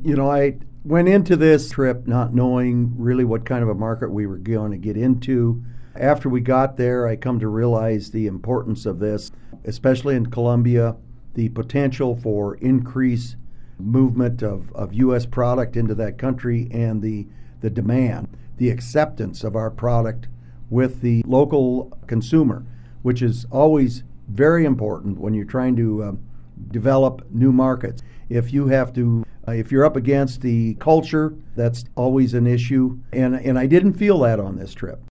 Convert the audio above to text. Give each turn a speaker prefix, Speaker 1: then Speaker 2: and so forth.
Speaker 1: I went into this trip not knowing really what kind of a market we were going to get into. After we got there, I come to realize the importance of this, especially in Colombia, the potential for increased movement of U.S. product into that country and the demand, the acceptance of our product with the local consumer, which is always very important when you're trying to develop new markets. If you're up against the culture, that's always an issue. And I didn't feel that on this trip.